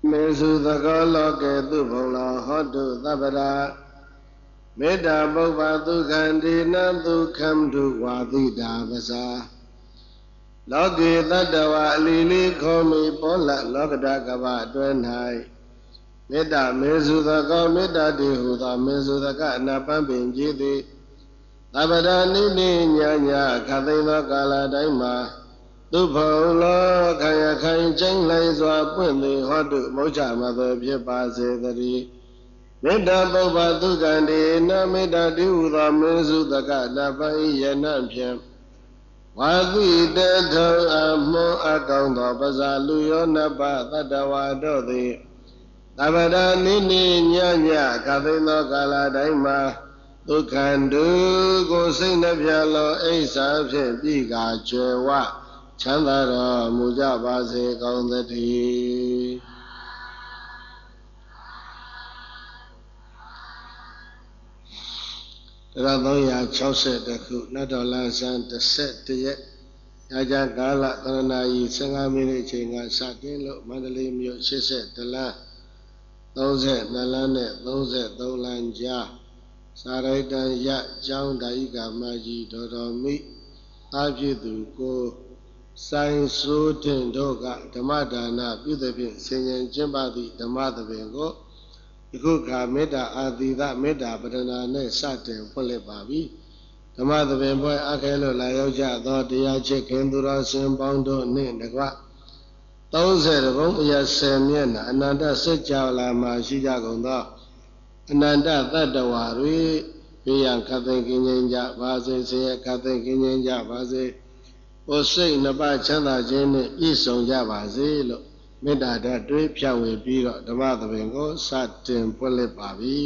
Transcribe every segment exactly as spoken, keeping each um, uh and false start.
မေစုသကောလောကေသူဘုံလောဟောတုသဗ္ဗရာမေတ္တာပုပ္ပသုခန္တိနသုခံတုဝါတိတာပစာလောကေတတ္တဝါအလီလီခောမိပောလလောကတကဗအတွဲ၌မေတ္တာမေစုသကောမေတ္တာတိဟုသောမေစုသကအနာပန်းပင်ကြည်သည်သဗ္ဗရာနိနိညာညာခသိန်သောကာလတိုင်းမှာသူဘုံလောခံရခိုင်ကျင်းလိုက်စွာပွင့်သည်ဟောတုမုတ်ချမသွေဖြစ်ပါစေတည်းမေတ္တာပုပ္ပသုခန္တိနမေတ္တာတိဟုသောမေစုသကတပံယနံဖြင့်ဝါသီတထုံအမွန်အကောင်းသောပဇာလူယောနပသတ္တဝါတို့သည်သဗ္ဗရာနိနိညညခသိန်သောကာလတိုင်းမှာဒုက္ခန္တုကိုစိတ်နှပြလောအိဋ္ဌာဖြင့်ပြီးကာကျွယ်ဝချမ်းသာတော်မူကြပါစေကောင်းသတည်းဒါသုံးရာ၆၁ခုနတ်တော်လန်းဆန်းတစ်ဆက်တရက်ညချမ်းကာလသရဏာကြီး၁၅မိနစ်အချိန်ကစတင်လို့မန္တလေးမြို့၈၁လမ်း၃၂လမ်းနဲ့၃၃လမ်းကြားစာရိတ္တန်ရကျောင်းဒါယိကာမကြီးဒေါ်တော်မိသားဖြစ်သူကိုဆိုင်စိုးတင်တို့ကဓမ္မဒါနပြုသဖြင့်ဆင်ញင်ကျင့်ပသည့်ဓမ္မသဘင်ကိုယခုခါမေတ္တာအာသီသမေတ္တာပဒနာနှင့်စတင်ဖွင့်လှစ်ပါပြီဓမ္မသဘင်ပွဲအခဲလို့လာရောက်ကြသောတရားချစ်ခင်သူတော်စင်ပေါင်းတို့နှင့်တကွသုံးဆယ်ဘုံအရာဆယ်မျက်နှာအနန္တစัจ java လာမှာရှိကြကုန်သောအနန္တသတ္တဝါတွေဘေးရန်ခတ်သိမ်းကင်းငြိမ်းကြပါစေဆင်းရဲခတ်သိမ်းကင်းငြိမ်းကြပါစေဟိုစိတ်နှစ်ပါးချမ်းသာခြင်းနှင့်ပြည့်စုံကြပါစေလို့မေတ္တာဓာတ်တွေဖြန့်ဝေပြီးတော့ဓမ္မသဘင်ကိုစတင်ဖွင့်လှစ်ပါပြီ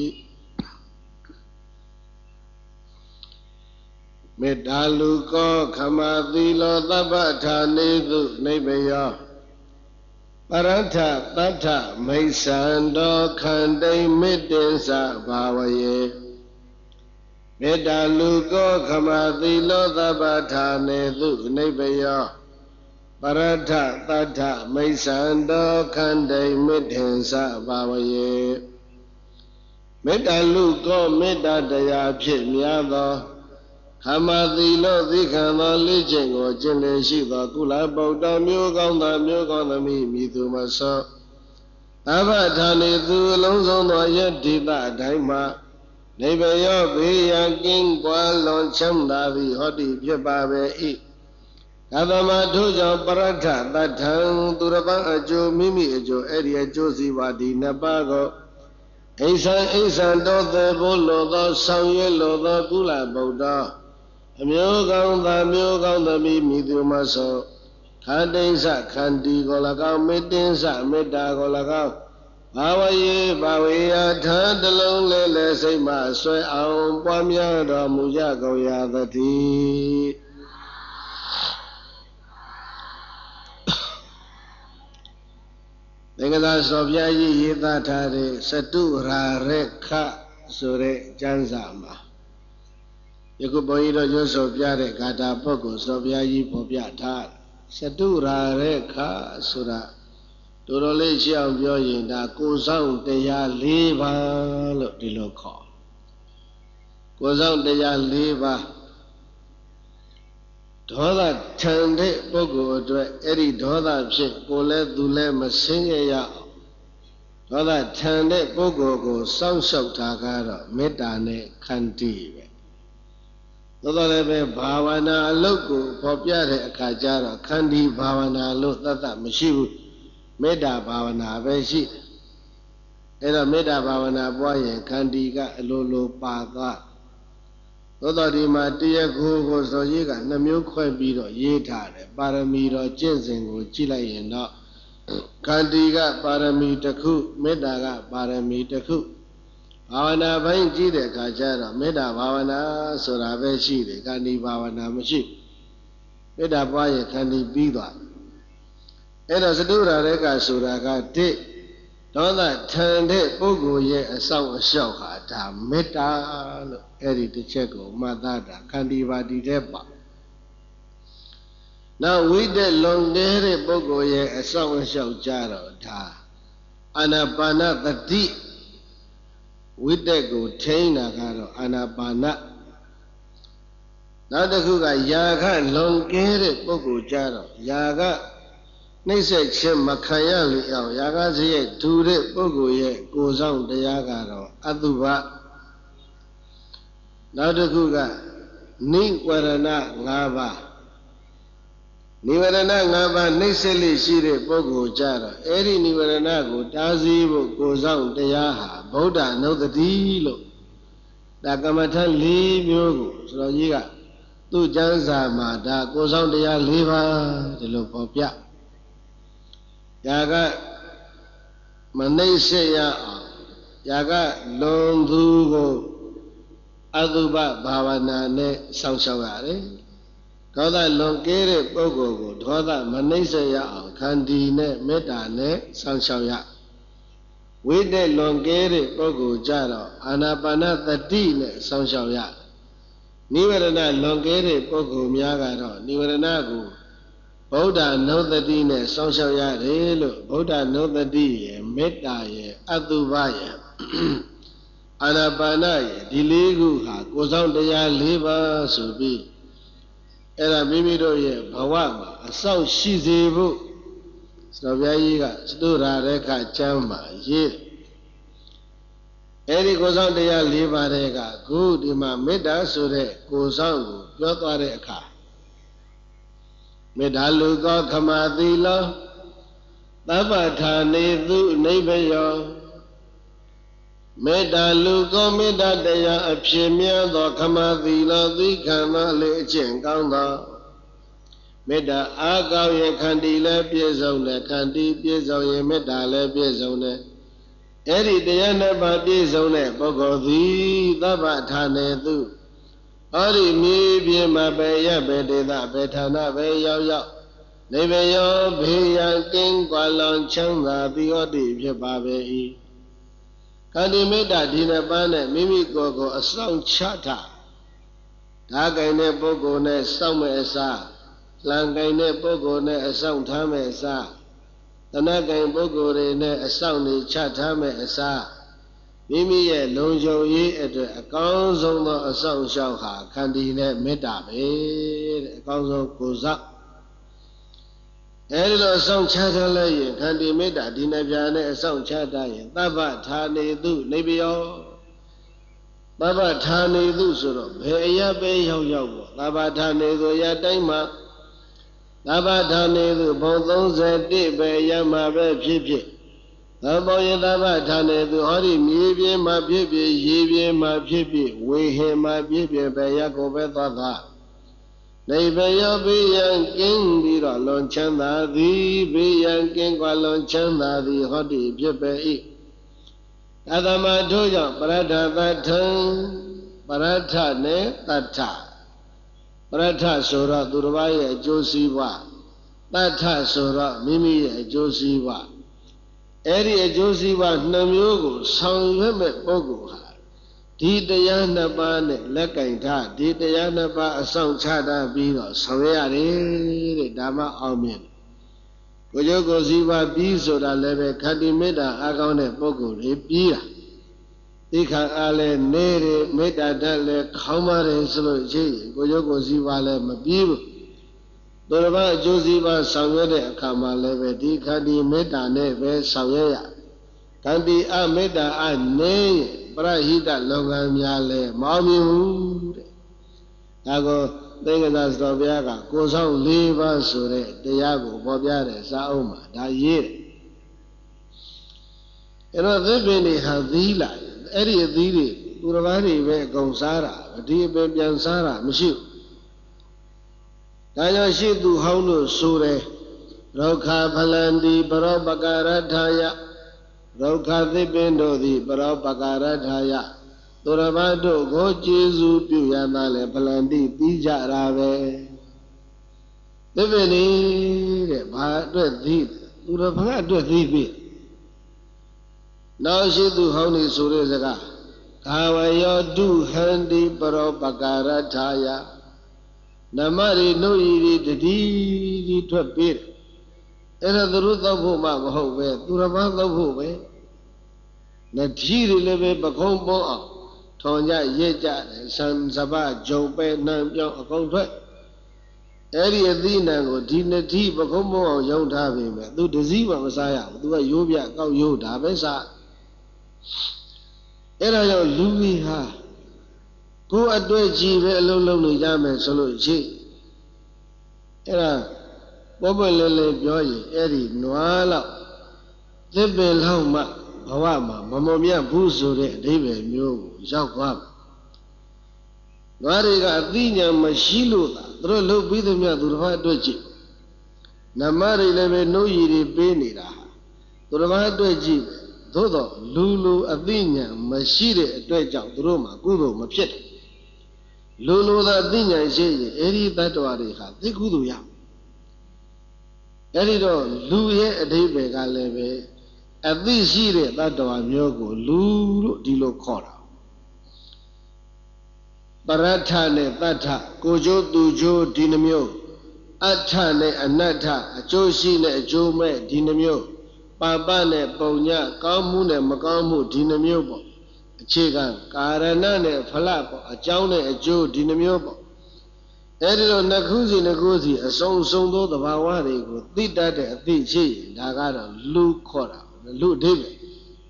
မေတ္တာလူကောခမသီလောသဗ္ဗထာနေသုနိဗ္ဗယောပရထတတ္ထမိစ္ဆန္တောခန္တိမေတ္တင်္စဘာဝယေမေတ္တာလူကောခမသီလောသဗ္ဗထာနေသုနိဗ္ဗယောပရထတတ္ထမိစ္ဆန္တောခန္တိမေတ္တင်္စဘာဝယေမေတ္တာလူကောမေတ္တာတရားဖြင့်များသောခမသီလောသီခံသောလေ့ကျင့်ကိုကျင့်လေရှိသောကုလဗုဒ္ဓမျိုးကောင်းသောမျိုးကောင်းသမီးမိသူမဆောသဗ္ဗထာနေသူအလုံးစုံသောယတ္တိတအတိုင်းမှာနိဗ္ဗယောဘေးရန်ကင်းကွာလွန်ချမ်းသာသည်ဟောတိဖြစ်ပါပဲ၏ကသမထို့ကြောင့်ပရထတထံသူရပန်းအကျိုးမိမိအကျိုးအဲ့ဒီအကျိုးစီပါဒီနှစ်ပါးကိုအိဆံအိဆံတော်သေးဖို့လိုသောဆောင်ရွက်လိုသောကုလဗုဒ္ဓအမျိုးကောင်းသာမျိုးကောင်းသမီးမိသူမဆောခန္တိစ္ဆခန္တီကို၎င်းမေတ္တင်္စမေတ္တာကို၎င်းဘာဝယေဘာဝေယထာတလုံးလဲလဲစိတ်မှဆွဲအောင်ပွားများတော်မူကြကုန်ရာသတည်းသင်္ကသာစောပြကြီးရေးသားထားတဲ့စတုရာရခဆိုတဲ့ကျမ်းစာမှာယခုဘုန်းကြီးတို့ရွတ်ဆိုပြတဲ့ဂါထာပုဒ်ကိုစောပြကြီးဖော်ပြထားစတုရာရခဆိုတာတော်တော်လေးရှင်းအောင်ပြောရင်ဒါကိုယ်ဆောင်တရား၄ပါးလို့ဒီလိုခေါ်ကိုယ်ဆောင်တရား၄ပါးဒေါသထန်တဲ့ပုဂ္ဂိုလ်အတွက်အဲ့ဒီဒေါသဖြင့်ကိုယ်လည်းသူလည်းမဆင်းရဲရအောင်ဒေါသထန်တဲ့ပုဂ္ဂိုလ်ကိုစောင့်ရှောက်တာကတော့မေတ္တာနဲ့ခန္တီပဲသို့တော်လည်းပဲဘာဝနာအလုပ်ကိုဖော်ပြတဲ့အခါကျတော့ခန္တီဘာဝနာလို့သတ်သတ်မရှိဘူးမေတ္တာဘာဝနာပဲရှိအဲ့တော့မေတ္တာဘာဝနာပွားရင်ခန္တီကအလိုလိုပါသွားသို့တော်ဒီမှာတရားကိုကိုဆိုကြီးကနှမျိုးခွဲပြီးတော့ရေးထားတယ်ပါရမီတော်ကျင့်စဉ်ကိုကြည့်လိုက်ရင်တော့ခန္တီကပါရမီတစ်ခုမေတ္တာကပါရမီတစ်ခုဘာဝနာဘိုင်းကြည့်တဲ့အခါကျတော့မေတ္တာဘာဝနာဆိုတာပဲရှိတယ်ခန္တီဘာဝနာမရှိမေတ္တာပွားရင်ခန္တီပြီးသွားအဲ့တော့စတုရာရကဆိုတာကတစ်ဒေါသထန်တဲ့ပုဂ္ဂိုလ်ရဲ့အဆောင်အရှောက်ဟာဒါမေတ္တာလို့အဲ့ဒီတစ်ချက်ကိုမှတ်သားတာခန္တီပါတိတဲ့ပါနောက်ဝိတက်လွန်တဲ့ပုဂ္ဂိုလ်ရဲ့အဆောင်အရှောက်ကြတော့ဒါအာနာပါနသတိဝိတက်ကိုထိန်းတာကတော့အာနာပါနနောက်တစ်ခုကယာကလွန်ကဲတဲ့ပုဂ္ဂိုလ်ကြတော့ယာကနှိမ့်ဆက်ခြင်းမခံရလေအောင်ယာကစရိတ်ဒူတဲ့ပုဂ္ဂိုလ်ရဲ့ကိုယ်ဆောင်တရားကတော့အတုပနောက်တစ်ခုကနိဝရဏ၅ပါးနိဝရဏ၅ပါးနှိမ့်ဆက်လေးရှိတဲ့ပုဂ္ဂိုလ်ကြတော့အဲ့ဒီနိဝရဏကိုတားဆီးဖို့ကိုယ်ဆောင်တရားဟာဗုဒ္ဓအနုတ္တိလို့ဒါကမ္မထ၄မျိုးကိုဆိုတော့ကြီးကသူ့ကျမ်းစာမှာဒါကိုယ်ဆောင်တရား၄ပါးဒီလိုပေါ်ပြယာကမနှိမ့်ဆက်ရအောင်ယာကလွန်သူကိုအတုပဘာဝနာနဲ့စောင့်ရှောက်ရတယ်ဒေါသလွန်ကဲတဲ့ပုဂ္ဂိုလ်ကိုဒေါသမနှိမ့်ဆက်ရအောင်ခန္တီနဲ့မေတ္တာနဲ့စောင့်ရှောက်ရဝိတ္တလွန်ကဲတဲ့ပုဂ္ဂိုလ်ကြတော့အာနာပါနသတိနဲ့စောင့်ရှောက်ရနိဝရဏလွန်ကဲတဲ့ပုဂ္ဂိုလ်များကတော့နိဝရဏကိုဗုဒ္ဓနုတ္တိနဲ့စောင့်ရှောက်ရတယ်လို့ဗုဒ္ဓနုတ္တိရဲ့မေတ္တာရဲ့အတုပရဲ့အာနာပါနရဲ့ဒီလေးခုဟာကိုယ်ဆောင်တရား၄ပါးဆိုပြီးအဲ့ဒါမိမိတို့ရဲ့ဘဝမှာအဆောက်ရှိစေဖို့ဆိုတော့ဘုရားကြီးကစတုရာရခကျမ်းမှာရေးအဲ့ဒီကိုယ်ဆောင်တရား၄ပါးတဲ့ကခုဒီမှာမေတ္တာဆိုတဲ့ကိုယ်ဆောင်ကိုပြောသွားတဲ့အခါမေတ္တာလူသောခမသီလောသဗ္ဗထာနေသူနိဗ္ဗယောမေတ္တာလူကောမေတ္တာတရားအဖြစ်များသောခမသီလောသီခံသောလေအကျင့်ကောင်းသောမေတ္တာအားကောင်းရင်ခန္တီလည်းပြည့်စုံတယ်ခန္တီပြည့်စုံရင်မေတ္တာလည်းပြည့်စုံတယ်အဲ့ဒီတရားနှစ်ပါးပြည့်စုံတဲ့ပုဂ္ဂိုလ်သည်သဗ္ဗထာနေသူဟောဒီမြေပြင်မှာပဲရပဲဒေသပဲဌာနပဲရောက်ရောက်နိဗ္ဗယောဘေးရန်ကင်းကွာလွန်ချမ်းသာပြီးဟောဒီဖြစ်ပါပဲ၏ခန္တီမေတ္တာဒီနှစ်ပါးနဲ့မိမိကိုယ်ကိုအဆောင်ချထားဓာကိုင်တဲ့ပုဂ္ဂိုလ်နဲ့စောင့်မဲ့အစားလံကိုင်တဲ့ပုဂ္ဂိုလ်နဲ့အဆောင်ထားမဲ့အစားတဏှကိုင်ပုဂ္ဂိုလ်တွေနဲ့အဆောင်နေချထားမဲ့အစားမိမိရဲ့လုံခြုံရေးအတွက်အကောင်းဆုံးသောအဆောင်ရှောက်ဟာခန္တီနဲ့မေတ္တာပဲတဲ့အကောင်းဆုံးကိုယ်စားအဲဒီလိုအဆောင်ချထားလိုက်ရင်ခန္တီမေတ္တာဒီနှစ်ပြားနဲ့အဆောင်ချထားရင်သဗ္ဗထာနေသူနိဗ္ဗယောသဗ္ဗထာနေသူဆိုတော့ဘယ်အရာပဲရောက်ရောက်ပေါ့သဗ္ဗထာနေသူအရာတိုင်းမှာသဗ္ဗထာနေသူဘုံသုံးဆယ်တစ်ပဲအရာမှာပဲဖြစ်ဖြစ်သဘောယသဗ္ဗထာနေသူဟောဒီမြေပြင်းမှာဖြစ်ဖြစ်ရေပြင်းမှာဖြစ်ဖြစ်ဝေဟင်မှာဖြစ်ဖြစ်ပဲရကိုပဲသွားသွားနိဗ္ဗယောဘေးရန်ကင်းပြီးတော့လွန်ချမ်းသာသည်ဘေးရန်ကင်းကွာလွန်ချမ်းသာသည်ဟောဒီဖြစ်ပဲ၏အသမထို့ကြောင့်ပရဒသထံပရထနဲ့တထပရထဆိုတော့သူတစ်ပါးရဲ့အကျိုးစီးပွားတထဆိုတော့မိမိရဲ့အကျိုးစီးပွားအဲ့ဒီအကျိုးစီးပွားနှမျိုးကိုဆောင်ရွက်မဲ့ပုဂ္ဂိုလ်ဟာဒီတရားနှစ်ပါးနဲ့လက်ကင်ထားဒီတရားနှစ်ပါးအဆောင်ချတာပြီးတော့ဆောင်ရရတယ်တဲ့ဒါမှအောင်မြင်ကိုယ်ကျိုးကိုယ်စီးပွားပြီးဆိုတာလည်းပဲခန္တီမေတ္တာအားကောင်းတဲ့ပုဂ္ဂိုလ်တွေပြီးတာသိခံအားလည်းနေတယ်မေတ္တာဓာတ်လည်းခေါင်းပါတယ်ဆိုလို့ရှိရင်ကိုယ်ကျိုးကိုယ်စီးပွားလည်းမပြီးဘူးသူတစ်ပါးအကျိုးစီးပွားဆောင်ရွက်တဲ့အခါမှာလည်းပဲဒီခန္တီမေတ္တာနဲ့ပဲဆောင်ရွက်ရခန္တီအမေတ္တာအနေပရဟိတလောကများလည်းမအောင်မြင်ဘူးတဲ့ဒါကိုသင်္ကသာစတော်ဘုရားကကိုယ်ဆောင်၄ပါးဆိုတဲ့တရားကိုပေါ်ပြတဲ့စာအုပ်မှာဒါရေးတယ်အဲ့တော့သစ်ပင်တွေဟာသီးလာအဲ့ဒီအသီးတွေသူတစ်ပါးတွေပဲအကုန်စားတာဒီအပင်ပြန်စားတာမရှိဘူးဒါကြောင့်ရှိသူဟောင်းတို့ဆိုတယ်ရောခဖလန္တိပရောပကာရထာယရောခသစ်ပင်တို့သည်ပရောပကာရထာယသူတစ်ပါးတို့ကိုကျေးဇူးပြုရတာလေဖလန္တိပြီးကြတာပဲသစ်ပင်နေတဲ့ဘာအတွက်သီးသူတစ်ပါးအတွက်သီးပြီနောက်ရှိသူဟောင်းနေဆိုတဲ့စကားကာဝယောတုဟန္တိပရောပကာရထာယနမရီနှုတ်ရည်တတိဒီထွက်ပြေးအဲ့ဒါသူတို့သောက်ဖို့မှမဟုတ်ပဲသူတစ်ပါးသောက်ဖို့ပဲနတိတွေလည်းပဲပကုံးပေါ်အောင်ထောင်ကြရဲကြတယ်ဆံစပါးဂျုံပဲနှံပြောင်းအကုန်ထွက်အဲ့ဒီအသီးနှံကိုဒီနတိပကုံးပေါ်အောင်ရောင်းထားပြီမဲ့သူတစည်းမှမစားရဘူးသူကရိုးပြကောက်ရိုးဒါပဲစားအဲ့ဒါကြောင့်လူကြီးဟာကိုယ်အတွေ့အကြည့်ပဲအလုံးလုံးနေကြမယ်ဆိုလို့ရှိအဲ့ဒါပေါ်ပေါ်လဲလဲပြောရင်အဲ့ဒီနွားလောက်သစ်ပင်လောက်မှဘဝမှာမမောမြတ်ဘူးဆိုတဲ့အဓိပ္ပာယ်မျိုးကိုရောက်သွားပါနွားတွေကအသိဉာဏ်မရှိလို့သာသူတို့လှုပ်ပြီးသမျှသူတစ်ပါးအတွက်ကြည့်နမတွေလည်းပဲနှုတ်ရည်တွေပေးနေတာဟာသူတစ်ပါးအတွက်ကြည့်သို့တော့လူလူအသိဉာဏ်မရှိတဲ့အတွက်ကြောင့်သူတို့မှာကုသိုလ်မဖြစ်တယ်လူလူသာအသိဉာဏ်ရှိရင်အဲ့ဒီတတ္တဝါတွေဟာသိကုသိုလ်ရအဲ့ဒီတော့လူရဲ့အဓိပ္ပာယ်ကလည်းပဲအသိရှိတဲ့တတ္တဝါမျိုးကိုလူလို့ဒီလိုခေါ်တာပရထနဲ့တတ္ထကိုကျိုးသူကျိုးဒီနှမျိုးအဋ္ဌနဲ့အနတ္ထအကျိုးရှိနဲ့အကျိုးမဲ့ဒီနှမျိုးပါပနဲ့ပုံညကောင်းမှုနဲ့မကောင်းမှုဒီနှမျိုးပေါ့အခြေခံကာရဏနဲ့ဖလပေါ့အကြောင်းနဲ့အကျိုးဒီနှမျိုးပေါ့အဲ့ဒီလိုနှစ်ခုစီနှစ်ခုစီအစုံစုံသောသဘာဝတွေကိုသိတတ်တဲ့အသိရှိရင်ဒါကတော့လူခေါ်တာလူအဓိပ္ပာယ်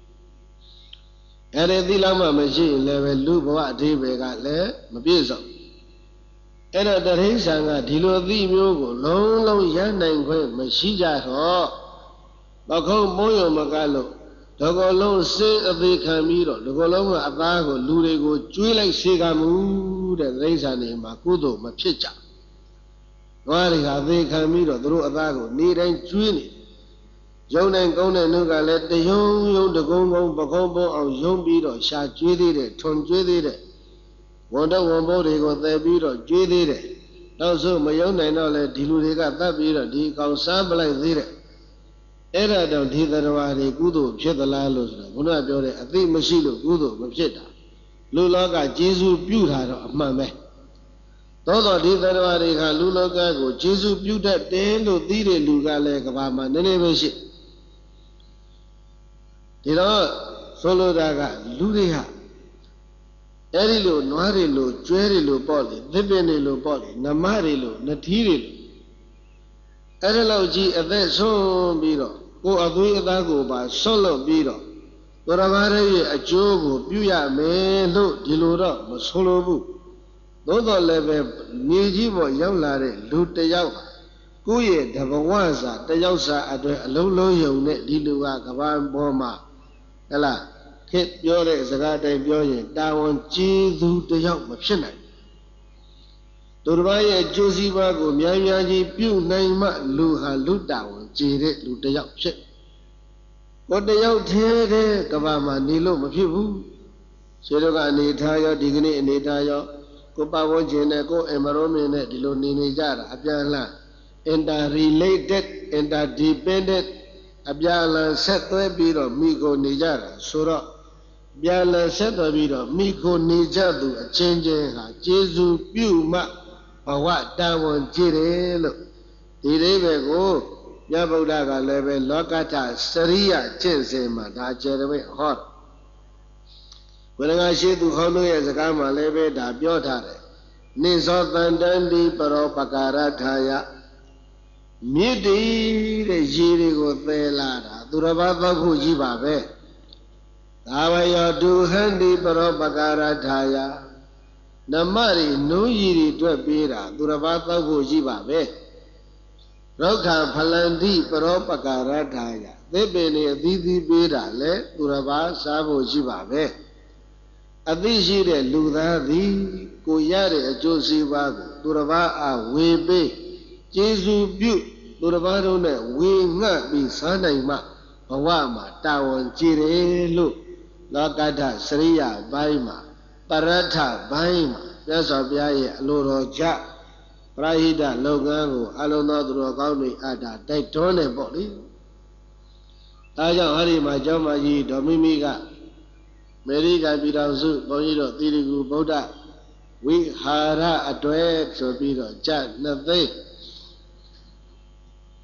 အဲ့ဒီသိလောက်မှမရှိရင်လည်းပဲလူဘဝအဓိပ္ပာယ်ကလည်းမပြည့်စုံအဲ့တော့တရိစ္ဆာန်ကဒီလိုအသိမျိုးကိုလုံးလုံးရနိုင်ခွင့်မရှိကြတော့ဘခုံမိုးရုံမကလို့ဒီကောလုံးစေးအသေးခံပြီးတော့ဒီကောလုံးကအသားကိုလူတွေကိုကျွေးလိုက်စေကမှုတဲ့တရိစ္ဆာန်တွေမှာကုသိုလ်မဖြစ်ကြနွားတွေဟာအသေးခံပြီးတော့သူတို့အသားကိုနေတိုင်းကျွေးနေယုံနိုင်ကောင်းတဲ့နှုတ်ကလည်းတယုံယုံတကုံကုံပကုံပုံအောင်ယုံပြီးတော့ရှာကျွေးသေးတယ်ထွန်ကျွေးသေးတယ်ဝန်တော့ဝန်ပိုးတွေကိုသယ်ပြီးတော့ကျွေးသေးတယ်နောက်ဆုံးမယုံနိုင်တော့လဲဒီလူတွေကတတ်ပြီးတော့ဒီကောင်စားပလိုက်သေးတယ်အဲ့ဒါတော့ဒီသတ္တဝါတွေကုသိုလ်ဖြစ်သလားလို့ဆိုတော့ဘုရားပြောတဲ့အသိမရှိလို့ကုသိုလ်မဖြစ်တာလူလောကကျေးဇူးပြုတာတော့အမှန်ပဲသောတော်ဒီသတ္တဝါတွေကလူလောကကိုကျေးဇူးပြုတတ်တယ်လို့သိတဲ့လူကလည်းကဘာမှာနည်းနည်းပဲရှိဒီတော့ဆိုလိုတာကလူတွေဟာအဲ့ဒီလိုနွားတွေလိုကျွဲတွေလိုပေါ့လေသစ်ပင်တွေလိုပေါ့လေနမတွေလိုနထီးတွေလိုအဲ့ဒါလောက်ကြီးအသက်ဆုံးပြီးတော့ကိုယ်အသွေးအသားကိုပါဆွတ်လွတ်ပြီးတော့သရမရရဲ့အကျိုးကိုပြုရမယ်လို့ဒီလိုတော့မဆိုလိုဘူးသို့တော်လည်းပဲမြေကြီးပေါ်ရောက်လာတဲ့လူတယောက်ကိုယ့်ရဲ့တဘဝစာတယောက်စာအတွက်အလုံးလုံးယုံနဲ့ဒီလူကကဘာပေါ်မှာဟဲ့လားခေတ်ပြောတဲ့စကားတိုင်းပြောရင်တာဝန်ကျေးဇူးတယောက်မဖြစ်နိုင်သူတစ်ပါးရဲ့အကျိုးစီးပွားကိုများများကြီးပြုနိုင်မှလူဟာလူတာဝန်ကျေတဲ့လူတယောက်ဖြစ်ကိုတယောက်သေးတဲ့ကဘာမှာနေလို့မဖြစ်ဘူးဆွေတို့ကအနေထားရောဒီကနေ့အနေထားရောကိုပတ်ဝန်းကျင်နဲ့ကို environment နဲ့ဒီလိုနေနေကြတာအပြန်အလှန် interrelated interdependent အပြန်အလှန်ဆက်သွဲပြီးတော့မိကိုနေကြတာဆိုတော့ပြန်အလှန်ဆက်သွဲပြီးတော့မိကိုနေကြသူအချင်းချင်းဟာကျေးဇူးပြုမှဘဝတာဝန်ကြည့်တယ်လို့ဒီလေးပဲကိုမြတ်ဗုဒ္ဓကလည်းပဲလောကထစရိယကျင့်စဉ်မှာဒါကျေရမိဟောဘုရားရှိသူဟောလို့ရဲ့စကားမှာလည်းပဲဒါပြောထားတယ်နိသောတန္တန္တိပရောပကာရထာယမြစ်တည်တဲ့ရေတွေကိုသယ်လာတာသူတစ်ပါးသောက်ဖို့ကြီးပါပဲဒါဝယောဒုဟန္တိပရောပကာရထာယနမရီနုံးရီတွေတွက်ပေးတာသူတစ်ပါးသောက်ဖို့ကြီးပါပဲဒုက္ခဖလန္တိပရောပကာရထာယသစ်ပင်တွေအသီးသီးပေးတာလဲသူတစ်ပါးစားဖို့ကြီးပါပဲအသိရှိတဲ့လူသားသည်ကိုရတဲ့အကျိုးစီးပွားကိုသူတစ်ပါးအားဝေပေးကျေးဇူးပြုသူတစ်ပါးတို့နဲ့ဝေငှပြီးစားနိုင်မှဘဝမှာတာဝန်ကြည်တယ်လို့လောကထစရိယဘိုင်းမှာပရထဘိုင်းမှာမြတ်စွာဘုရားရဲ့အလိုတော်ကြပရိဟိတလုပ်ငန်းကိုအလုံးသောသူတော်ကောင်းတွေအတာတိုက်တွန်းနေပေါ့လေဒါကြောင့်ဟောဒီမှာကျောင်းမကြီးဒေါ်မိမိကအမေရိကန်ပြည်ထောင်စုဘုန်းကြီးတို့သီရိကူဗုဒ္ဓဝိဟာရအတွဲဆိုပြီးတော့ကြနှစ်သိန်း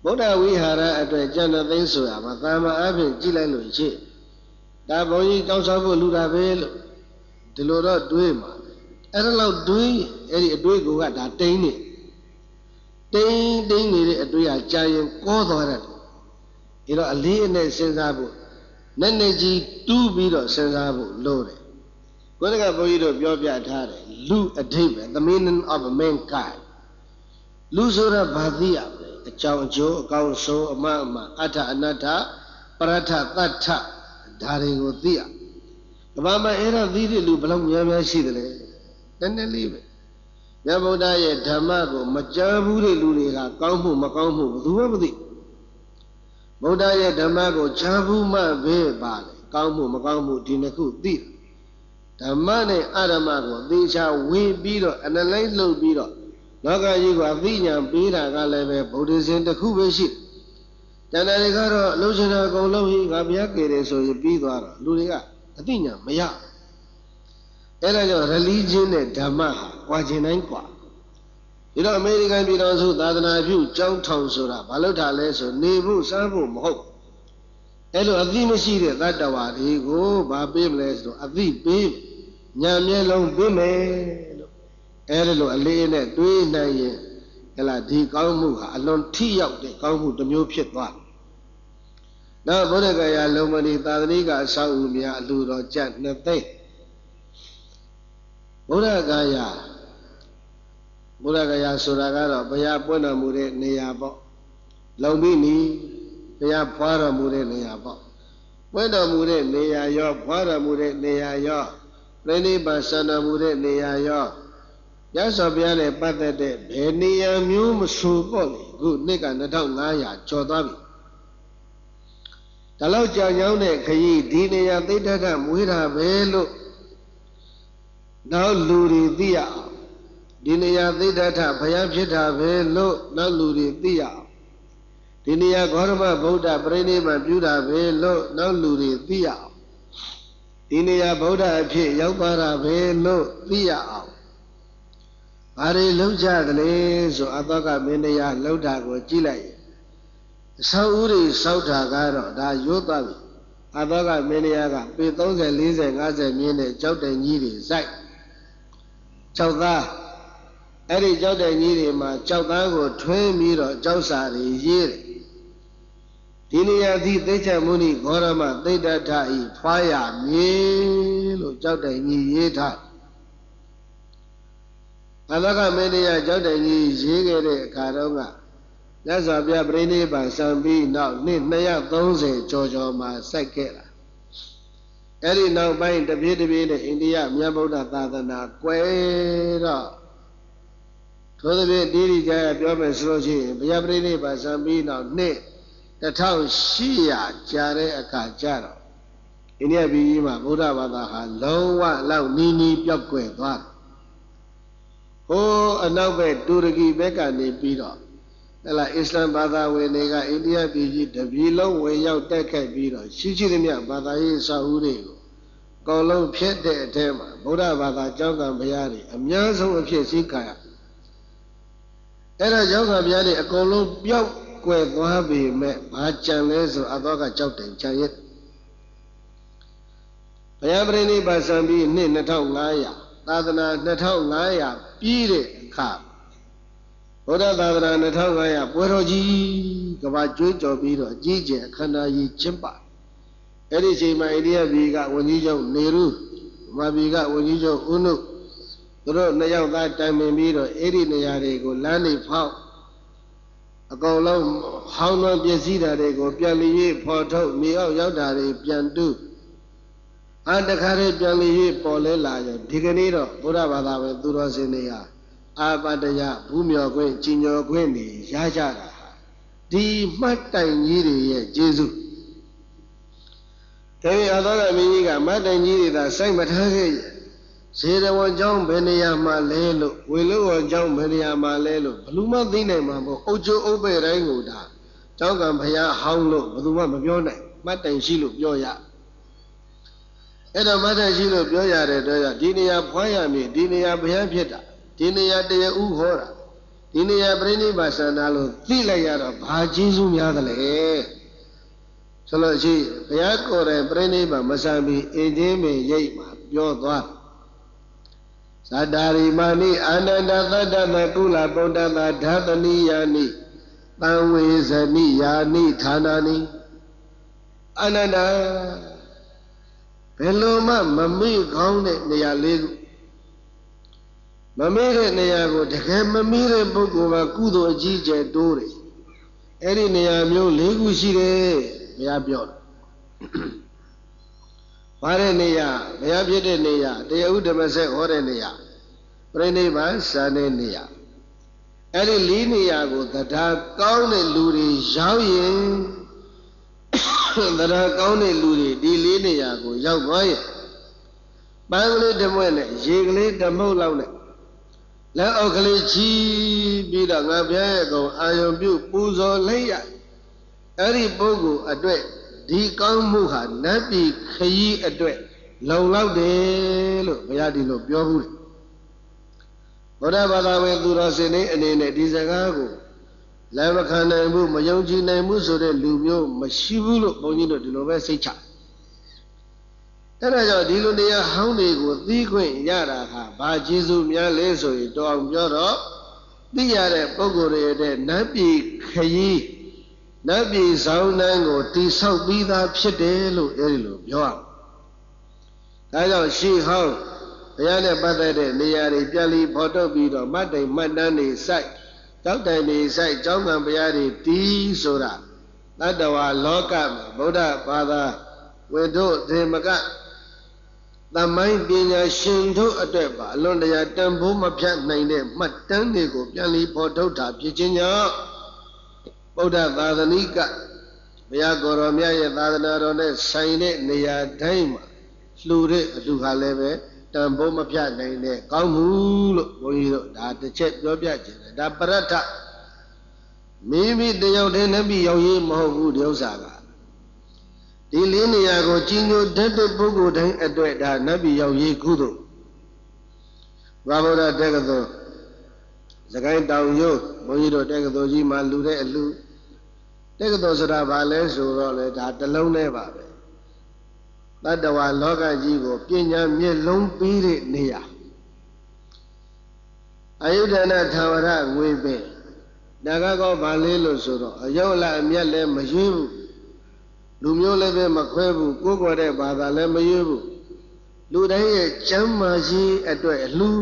ဗုဒ္ဓဝိဟာရအတွက်ကျန်တဲ့သိန်းဆိုတာမှာသာမန်အဖြစ်ကြည့်လိုက်လို့ရှိဒါဘုန်းကြီးတောင်းစားဖို့လူတာပဲလို့ဒီလိုတော့တွေးမှာအဲ့ဒါလောက်တွေးအဲ့ဒီအတွေးကဒါတိန်းနေတိန်းတိန်းနေတဲ့အတွေးဟာကြာရင်ကောသွားတယ်အဲ့တော့အလေးအနက်စဉ်းစားဖို့နည်းနည်းကြီးတူးပြီးတော့စဉ်းစားဖို့လိုတယ်ကိုယ်ကဘုန်းကြီးတို့ပြောပြထားတယ်လူအဓိပ္ပာယ် the meaning of mankind လူဆိုတာဘာသိရမလဲအကြောင်းအကျိုးအကောင်းဆုံးအမှန်အမှန်အတ္တအနတ္တပရထသတ္ထဒါတွေကိုသိရကဘာမှအဲ့ဒါသိတဲ့လူဘယ်လောက်များများရှိသလဲနည်းနည်းလေးပဲမြတ်ဗုဒ္ဓရဲ့ဓမ္မကိုမကြားဘူးတဲ့လူတွေကကောင်းမှုမကောင်းမှုဘယ်သူမှမသိဗုဒ္ဓရဲ့ဓမ္မကိုကြားဘူးမှပဲပါလေကောင်းမှုမကောင်းမှုဒီနှစ်ခုသိဓမ္မနဲ့အဓမ္မကိုသေချာဝေပြီးတော့ analyze လုပ်ပြီးတော့လောကကြီးကိုအသိဉာဏ်ပေးတာကလည်းပဲဗုဒ္ဓဇင်တစ်ခုပဲရှိတယ်တဏှာတွေကတော့အလုံးစုံအကုန်လုံးဟိငါဘုရားကယ်တယ်ဆိုရင်ပြီးသွားတော့လူတွေကအသိဉာဏ်မရအဲ့ဒါကြောင့် religion နဲ့ဓမ္မဟာကွာကျင်တိုင်းကွာဒီတော့အမေရိကန်ပြည်တော်စုသာသနာပြုကျောင်းထောင်ဆိုတာဘာလို့ထားလဲဆိုနေဖို့စားဖို့မဟုတ်အဲ့လိုအသိမရှိတဲ့သတ္တဝါတွေကိုဘာပေးမလဲဆိုတော့အသိပေးဉာဏ်မျက်လုံးပေးမယ်လို့အဲ့ဒါလိုအလေးနဲ့တွေးနိုင်ရင်ဟဲ့လားဒီကောင်းမှုဟာအလွန်ထိရောက်တဲ့ကောင်းမှုတစ်မျိုးဖြစ်သွားနောက်ဗုဒ္ဓဂယာလုံးမဏီသာသနိကအဆောက်အဦများအလူတော်ကျပ်နှစ်သိန်းဗုဒ္ဓဂယာဗုဒ္ဓဂယာဆိုတာကတော့ဘုရားပွင့်တော်မူတဲ့နေရာပေါ့လုံပြီးနီးဘုရားဖွာတော်မူတဲ့နေရာပေါ့ပွင့်တော်မူတဲ့နေရာရောဖွာတော်မူတဲ့နေရာရောပြိဋိဘံစံတော်မူတဲ့နေရာရောရသော်ဘုရားနဲ့ပတ်သက်တဲ့ဘယ်နေရာမျိုးမဆိုပေါ့လေခုနှစ်ကနှစ်ထောင်ငါးရာကျော်သွားပြီဒါလောက်ကြောင်ကြောင်းတဲ့ခရီးဒီနေရာသိဋ္ဌကမွေးတာပဲလို့နောက်လူတွေသိရအောင်ဒီနေရာသိဋ္ဌထဘုရားဖြစ်တာပဲလို့နောက်လူတွေသိရအောင်ဒီနေရာဂေါရမဗုဒ္ဓပြိဋိဘံပြုတာပဲလို့နောက်လူတွေသိရအောင်ဒီနေရာဗုဒ္ဓအဖြစ်ရောက်သွားတာပဲလို့သိရအောင်ဘာတွေလုံးကြသလဲဆိုအသောကမင်းတရားလှုပ်တာကိုကြည့်လိုက်ရင်အဆောက်အဦတွေစောက်တာကတော့ဒါရိုးသွားပြီအသောကမင်းတရားကပေသုံးဆယ် လေးဆယ် ငါးဆယ်မြင်းတဲ့ကြောက်တိုင်ကြီးတွေစိုက်ကြောက်သားအဲ့ဒီကြောက်တိုင်ကြီးတွေမှာကြောက်သားကိုထွင်းပြီးတော့ကြောက်စာတွေရေးတယ်ဒီနေရာသည်သိချမုနိဂေါရမသိတ္တထဤဖွာရမြေလို့ကြောက်တိုင်ကြီးရေးထားအလကမင်းတရားကြောက်တိုင်ကြီးရေးခဲ့တဲ့အခါတော့ကမြတ်စွာဘုရားပြိဋိဘံစံပြီးနောက်နှစ်နှစ်ရာသုံးဆယ်ကျော်ကျော်မှာစိုက်ခဲ့တာအဲ့ဒီနောက်ပိုင်းတပြေးတပြေးနဲ့အိန္ဒိယမြတ်ဗုဒ္ဓသာသနာကွယ်တော့ထို့သဖြင့်ဒီဒီကြရပြောမယ်ဆိုလို့ရှိရင်ဘုရားပြိဋိဘံစံပြီးနောက်နှစ်တစ်ထောင်ရှစ်ရာကြာတဲ့အခါကျတော့အိန္ဒိယပြည်ကြီးမှာဗုဒ္ဓဘာသာဟာလုံးဝလောက်နီးနီးပြောက်ကွယ်သွားတယ်ဟိုးအနောက်ဘက်တူရကီဘက်ကနေပြီးတော့ဟဲ့လားအစ္စလမ်ဘာသာဝင်တွေကအိန္ဒိယပြည်ကြီးတပြည်လုံးဝင်ရောက်တက်ခဲ့ပြီးတော့ရှိရှိသမျှဘာသာရေးစာအုပ်တွေကိုအကုန်လုံးဖျက်တဲ့အထဲမှာဗုဒ္ဓဘာသာကျောင်းကံဘုရားတွေအများဆုံးအဖြစ်ရှိခါရအဲ့ဒါကျောင်းကံဘုရားတွေအကုန်လုံးပျောက်ကွယ်သွားပြီမဲ့ဘာကြံလဲဆိုအသောကကြောက်တယ်ကြံရက်ဘုရားပြိဋိဘံစံပြီးနှစ်နှစ်ထောင်ငါးရာသာသနာနှစ်ထောင်ငါးရာပြီးတဲ့အခါဗုဒ္ဓသာသနာနှစ်ထောင်ငါးရာပွဲတော်ကြီးကဘာကျွေးကြော်ပြီးတော့အကြီးကျယ်အခမ်းအနားကြီးကျင်းပအဲ့ဒီအချိန်မှာအိန္ဒိယပြည်ကဝန်ကြီးချုပ်နေရူမပြည်ကဝန်ကြီးချုပ်ဦးနုသူတို့နှစ်ယောက်သားတိုင်ပင်ပြီးတော့အဲ့ဒီနေရာတွေကိုလမ်းနေဖောက်အကောင်လုံးဟောင်းနှံပစ္စည်းဓာတ်တွေကိုပြန်လျေဖော်ထုတ်မြေအောက်ရောက်တာတွေပြန်တူးအတခါလေးပြန်လျေပေါ်လဲလာရောဒီကနေ့တော့ဘုရားဘာသာပဲသူတော်စင်တွေဟာအာပတယဘူးမြော်ခွင့်ကြီးညော်ခွင့်တွေရကြတာဒီမှတ်တိုင်ကြီးတွေရဲ့ကျေးဇူးတေအသောကမင်းကြီးကမှတ်တိုင်ကြီးတွေသာစိုက်မထားခဲ့ဇေရဝံကျောင်းဘယ်နေရာမှာလဲလို့ဝေလုဝံကျောင်းဘယ်နေရာမှာလဲလို့ဘယ်သူမှသိနိုင်မှာမဟုတ်အုတ်ချိုးအုပ်ပဲတိုင်းကိုဒါကျောင်းကံဘုရားဟောင်းလို့ဘယ်သူမှမပြောနိုင်မှတ်တိုင်ရှိလို့ပြောရအဲ့တော့မှတ်တိုင်ရှိလို့ပြောရတဲ့အတွက်ဒီနေရာဖွားရမည်ဒီနေရာဘုရားဖြစ်တာဒီနေရာတရားဥဟောတာဒီနေရာပြိဋိဘာဆန္ဒလို့သိလိုက်ရတော့ဘာကျေးဇူးများသလဲဆိုလို့ရှိဘုရားကိုယ်တိုင်ပြိဋိဘာမဆံပြီးအင်းချင်းပင်ရိပ်မှာပြောသွားသတ္တရိမာနိအာနန္ဒသတ္တမကုလဗုဒ္ဓသာဓာတနိယာနိတံဝေဇနိယာနိဌာနာနိအာနန္ဒဘယ်လိုမှမမေ့ကောင်းတဲ့နေရာလေးခုမမေ့တဲ့နေရာကိုတကယ်မမေ့တဲ့ပုဂ္ဂိုလ်ကကုသိုလ်အကြီးကျယ်တိုးတယ်အဲ့ဒီနေရာမျိုး၄ခုရှိတယ်ဘုရားပြောတယ်ဘာတဲ့နေရာဘုရားဖြစ်တဲ့နေရာတရားဥဓမ္မဆက်ဟောတဲ့နေရာပြိဋိဘံစံတဲ့နေရာအဲ့ဒီ၄နေရာကိုတရားကောင်းတဲ့လူတွေရောက်ရင်တရားကောင်းတဲ့လူတွေဒီ၄နေရာကိုရောက်သွားရင်ပန်းကလေးတမွဲ့နဲ့ရေကလေးတမုတ်လောက်နဲ့လက်အောက်ကလေးချီးပြီးတော့ငါဘုရားရဲ့ကောင်အာယုံပြုပူဇော်လိုက်ရအဲ့ဒီပုဂ္ဂိုလ်အတွက်ဒီကောင်းမှုဟာနတ်ပြည်ခရီးအတွက်လုံလောက်တယ်လို့ဘုရားဒီလိုပြောဘူးတယ်ဘုရားဘာသာဝင်သူတော်စင်တွေအနေနဲ့ဒီစကားကိုလည်းမခံနိုင်ဘူးမယုံကြည်နိုင်ဘူးဆိုတဲ့လူမျိုးမရှိဘူးလို့ဘုန်းကြီးတို့ဒီလိုပဲစိတ်ချအဲ့ဒါကြောင့်ဒီလိုတရားဟောင်းတွေကိုသိခွင့်ရတာဟာဘာကျေးဇူးများလဲဆိုရင်တော်အောင်ပြောတော့သိရတဲ့ပုဂ္ဂိုလ်တွေတဲ့နတ်ပြည်ခရီးနတ်ပြည်ဆောင်နှန်းကိုတိဆောက်ပြီးသားဖြစ်တယ်လို့အဲဒီလိုပြောအောင်ဒါကြောင့်ရှေးဟောင်းဘုရားနဲ့ပတ်သက်တဲ့နေရာတွေပြန်လီဖော်ထုတ်ပြီးတော့မတ်တိုင်မတ်တန်းတွေစိုက်တောက်တိုင်တွေစိုက်ကျောင်းကံဘုရားတွေတီးဆိုတာတတ္တဝါလောကမှာဗုဒ္ဓဘာသာဝင်တို့ဒေမကသမိုင်းပညာရှင်တို့အတွက်ပါအလွန်တရာတန်ဖိုးမဖြတ်နိုင်တဲ့မှတ်တမ်းတွေကိုပြန်လီဖော်ထုတ်တာဖြစ်ခြင်းကြောင့်ဗုဒ္ဓသာသနိကဘုရားကိုယ်တော်မြတ်ရဲ့သာသနာတော်နဲ့ဆိုင်တဲ့နေရာတိုင်းမှာလှူတဲ့အလှူဟာလည်းပဲတန်ဖိုးမဖြတ်နိုင်တဲ့ကောင်းမှုလို့ဘုန်းကြီးတို့ဒါတစ်ချက်ပြောပြခြင်းတယ်ဒါပရတ္ထမိမိတယောက်တည်းနဲ့ပြီးရောက်ရေးမဟုတ်ဘူးဒီဥစ္စာကဒီလေးနေရာကိုကြီးညိုတတ်တဲ့ပုဂ္ဂိုလ်တိုင်းအတွက်ဒါနတ်ပြည်ရောက်ရေးကုသိုလ်ဘာဗုဒ္ဓတက္ကသိုလ်စကိုင်းတောင်ရိုးဘုန်းကြီးတို့တက္ကသိုလ်ကြီးမှာလူတဲ့အလှတက္ကသိုလ်ဆိုတာဘာလဲဆိုတော့လေဒါတစ်လုံးနဲ့ပါပဲတတ္တဝါလောကကြီးကိုပညာမျက်လုံးပေးတဲ့နေရာအယုဒ္ဓနာထာဝရငွေပင်ဒါကောဘာလဲလို့ဆိုတော့အယုတ်လာအမျက်လည်းမရွေးဘူးလူမျိုးလည်းပဲမခွဲဘူးကိုယ်ကွယ်တဲ့ဘာသာလည်းမရွေးဘူးလူတိုင်းရဲ့ကျမ်းမာရေးအတွက်အလှ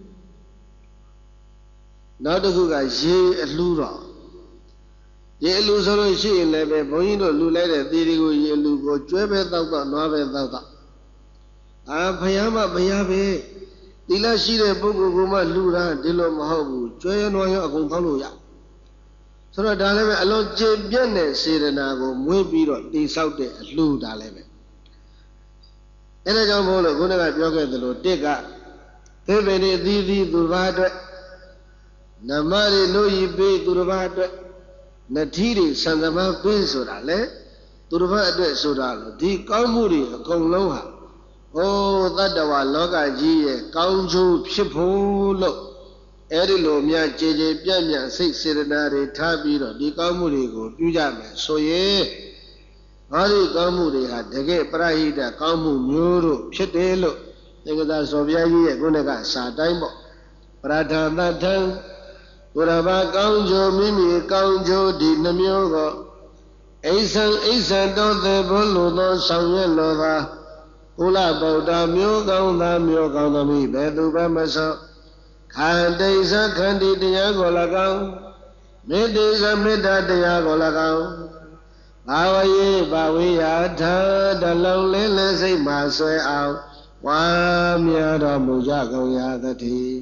နောက်တစ်ခုကရေအလှတော့ရေအလှဆိုလို့ရှိရင်လည်းပဲဘုန်းကြီးတို့လှူလိုက်တဲ့သီတွေကိုရေအလှကိုကျွဲပဲတောက်တော့နွားပဲတောက်တော့အာဘုရားမဘုရားပဲသီလရှိတဲ့ပုဂ္ဂိုလ်ကမှလှူတာဒီလိုမဟုတ်ဘူးကျွဲရနွားရအကုန်တောက်လို့ရဆိုတော့ဒါလည်းပဲအလုံးကျေပြတ်တဲ့စေတနာကိုမွေးပြီးတော့တိဆောက်တဲ့အလှူဒါလည်းပဲအဲဒါကြောင့်မို့လို့ခုနကပြောခဲ့သလိုတစ်ကသေဗေဒီအသီးသီးသူတစ်ပါးအတွက်နမရီလို့ဤပေးသူတစ်ပါးအတွက်နထီတွေစံသမပေးဆိုတာလေသူတစ်ပါးအတွက်ဆိုတာလို့ဒီကောင်းမှုတွေအကုန်လုံးဟာဟိုတတ္တဝါလောကကြီးရဲ့ကောင်းကျိုးဖြစ်ဖို့လို့အဲ့ဒီလိုများကြည်ကြည်ပြန့်ပြန့်စိတ်စေတနာတွေထားပြီးတော့ဒီကောင်းမှုတွေကိုပြုကြမယ်ဆိုရင်ဟောဒီကောင်းမှုတွေဟာတကယ်ပရဟိတကောင်းမှုမျိုးတို့ဖြစ်တယ်လို့သင်္ကသာစော်ဘုရားကြီးရဲ့ခုနကစာတိုင်းပေါ့ပရဒသတ္ထံဘုရားဘာကောင်းကျိုးမိမိကောင်းကျိုးဒီနှမျိုးကိုအိဆံအိဆံတော်တဲ့ဘုလိုသောဆောင်ရွက်လိုသာကုလဗုဒ္ဓမျိုးကောင်းသားမျိုးကောင်းသမီးဘယ်သူပဲမဆော့ခန္တိသခန္တိတရားကို၎င်းမေတ္တိသမေတ္တာတရားကို၎င်းဘာဝေဘာဝေယထာတလုံးလေးလေးစိတ်မှဆွဲအောင်ဝါမြတ်တော်မူကြကုန်ရသတည်း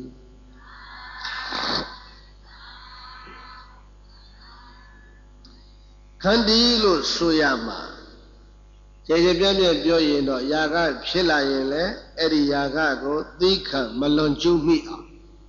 ခန္တီလို့ဆိုရမှာကျေကျေပြန့်ပြန့်ပြောရင်တော့ຢာကဖြစ်လာရင်လည်းအဲ့ဒီຢာကကိုသိခံမလွန်ကျူးမိအောင်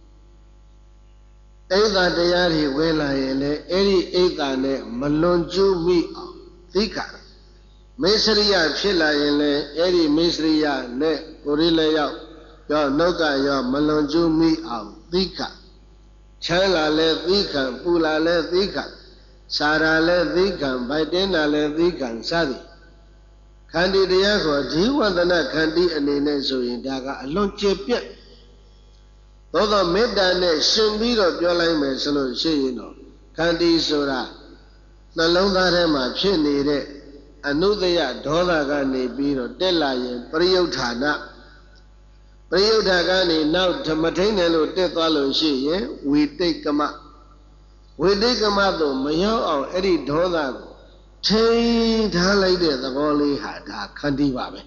အိဋ္ဌာတရားတွေဝင်လာရင်လည်းအဲ့ဒီအိဋ္ဌာနဲ့မလွန်ကျူးမိအောင်သိခံမေစရိယဖြစ်လာရင်လည်းအဲ့ဒီမေစရိယနဲ့ကိုယ်ရည်လည်းရောက်ရောနှုတ်ကရောမလွန်ကျူးမိအောင်သိခံ Chala le thikan, pula le thikan, sara le thikan, baitina le thikan, sadi. Khandi Diyako, Jiwandana Khandi Anine Suyin Daga, Alon Chipia. Though Medane, Shimbiro, Yolame Salo Shino, Khandi Sura, Nalonga Rema, Chinide, Anudaya, Dolagani Biro, Delayan, Priyotana. Priyotagani, now Tamatanelo, Deathalo Shi, we take a ma. We take a mother, Mayo or Eddie Dolago. Chain Halide, the volley had a candy baby.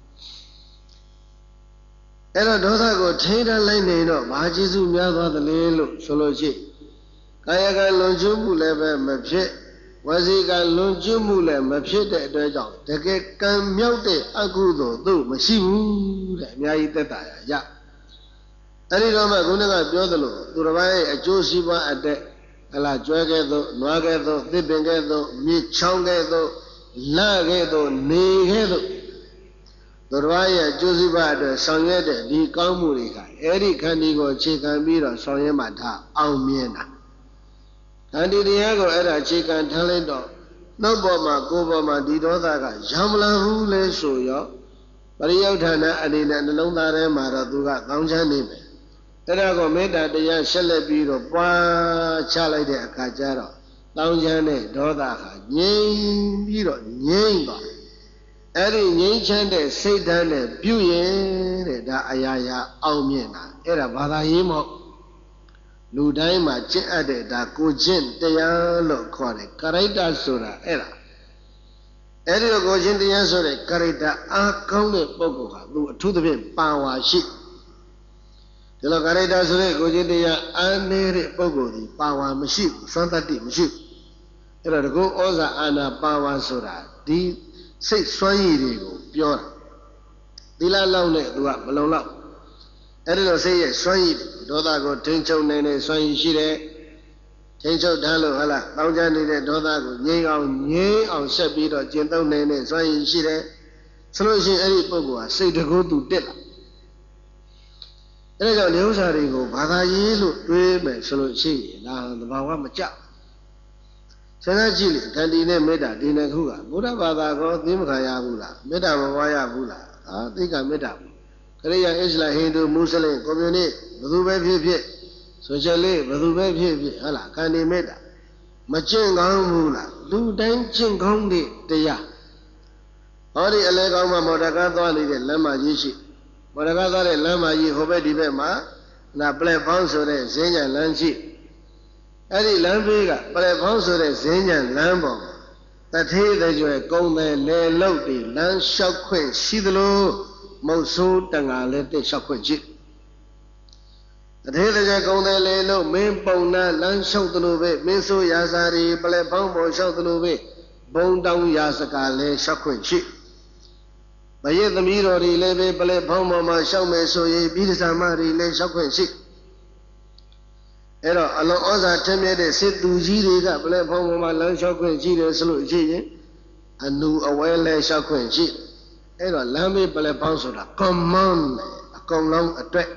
And a daughter go chain a line, no, Majizu Miava the Lelo, Soloji. Kayaga Lonjumu leve Mapshe, was he got Lonjumule Mapshe at the dog. The get come mute Agudo, do Mashimu, Yaitaya, ya. Aridoma Gunaga Biodolo, Duravai, a Josiba at the Ala Juagedo, Nuagedo, Dibengedo, Michongedo, Lagedo, Negedo. Durvaya, Josiba, Sangede, Di Kamurika, Eri Candigo, Chicken Mira, Soyamata, Almiena. Candy Diago era chicken talento, no bomba, go bomba, Didodaga, Jamla Rule Soyo, Pariotana, Adina, and Londare Maraduga, Downjanime. Terago made that the young Shelebiro, Ba Chala de Cajaro, Downjane, Dodaga, Yen Biro, Yenba. Eri Yenchande, Satan, Buyen, da Ayaya, Almiena, Era Badayimo, Ludaima, Jade, da Gojin, the Yalo Kore, Karita Sura, Era. Eri Gojin, the Yansore, Karita, Akone Bogoha, to the wind, Pawa sheep. The Locareta Sure, Gojidia, Anere Bogodi, Pawa Machine, Santa Di Machine. Era the go Oza Anna Pawa Sura, di six Swahili, pure. Dila Lone, Dua, Malona. Erino say, Swahili, Doda go Tencho Nene, Swahili Shire, Tencho Dalo Hala, Baujani, Doda go, Ye on Ye on Shabido, Gento Nene, Swahili Shire, Solution Eri Bogoa, say to go to Dilla. There is a news article, Badayi look dream, Solution, now the Bawamacha. Senachili, Candine Meda, Dina Hula, Buddha Badago, Dimkaya Bula, Meda Waya Bula, I think I met up. Korea is like Hindu, Muslim, community, Badube Pipi, socially, Badube Pipi, Hala, Kandi Meda. Machin Gambula, do dancing Gondi, the Ya. Ori Alegama Modagato, Lama Yishi. Modagato, Lama Yi, Hobe Dibema, La Play Ponso, Zenya Lanchi. Eddie Lambiga, but I also the Zenya Lambo. That he that you are going there, lay low the land shall quit, see the low, Mosu, Tanga, let the shall quit. That he that you are going there, lay low, main bona, land shall the love, Minso Yazari, Pale Pombo shall the love, bone down Yazaka, lay shall quit. But yet the mirror, lay Pale Pombo, my shall me so ye beat his amari, lay shall quit. Ero along oza temede sit to Jiriga, Play Pomma, Land Shokwen, Jiri, Salute Jiri, and knew a well lay Shokwen Jiri. Ero Lambi Play Ponsoda, come on, come long a track.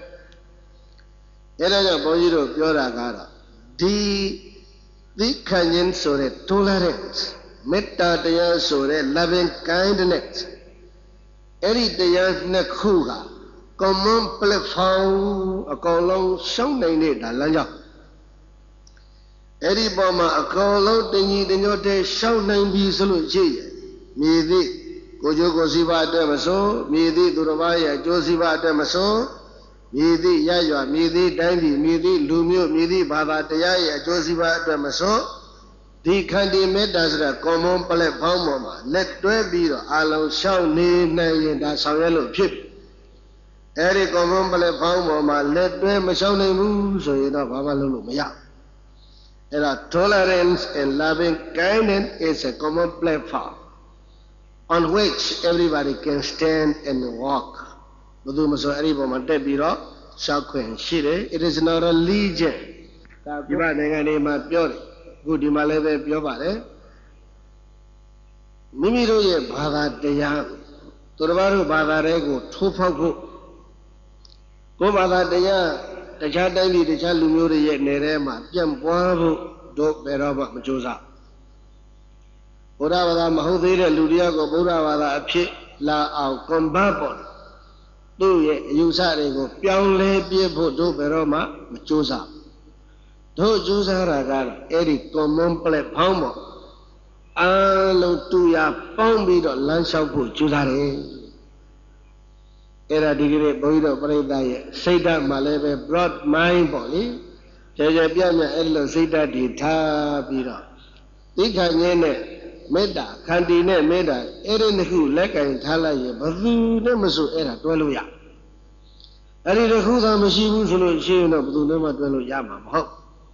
Ero Bojiro, Piora Gara. The the canyon sore tolerance, metta deya sore loving kindness. Eri deya nakuga, come on, play found a colon, some name da lanja. Eri Bama, a call dingy, the note, shout nine be salute. Me the Gojo Gosiva Demaso, me the Duravaya, Josiva Demaso, me the Yaya, me the Dandy, me the Lumio, me the Baba Yaya, Josiva Demaso, the candy made as a common palette palmoma. Let there be allow shout name nine that Samuel Pip. Eri common palette palmoma, let them shout name, so you know Baba Lumia. Tolerance and loving kindness is a common platform on which everybody can stand and walk. It is not a religion. Mimiroye Bada Deya, Turbaru Bada Rego, Tupago, Go Bada Deya. တခြားတိုင်းပြည်တခြားလူမျိုးတွေရဲ့နေထဲမှာပြန့်ပွားဖို့တို့ဘယ်တော့မှမကြိုးစားဘုရားဘာသာမဟုတ်သေးတဲ့လူတရားကိုဘုရားဘာသာအဖြစ်လာအောင်ကွန်ဗတ်ပေါ်သူ့ရဲ့အယူဆတွေကိုပြောင်းလဲပြဖို့တို့ဘယ်တော့မှမကြိုးစားတို့ကြိုးစားတာကတော့အဲ့ဒီ common platform ပေါ့အားလုံးတူရပေါင်းပြီးတော့လမ်းလျှောက်ဖို့ကြိုးစားတယ်အဲ့ဒါဒီကနေ့ဘုန်းကြီးတို့ပြိဿရဲ့စိတ်ဓာတ်မှလည်းပဲ broad mind ပေါ့လေကျေကျေပြတ်ပြတ်အဲ့လိုစိတ်ဓာတ်တွေထားပြီးတော့သိက္ခာဉာဏ်နဲ့မေတ္တာခန္တီနဲ့မေတ္တာအဲ့ဒီနှစ်ခုလက်ကင်ထားလိုက်ရင်ဘယ်သူနဲ့မဆိုအဲ့ဒါတွဲလို့ရအဲ့ဒီတစ်ခုသာမရှိဘူးဆိုလို့ရှိရင်တော့ဘယ်သူနဲ့မှတွဲလို့ရမှာမဟုတ်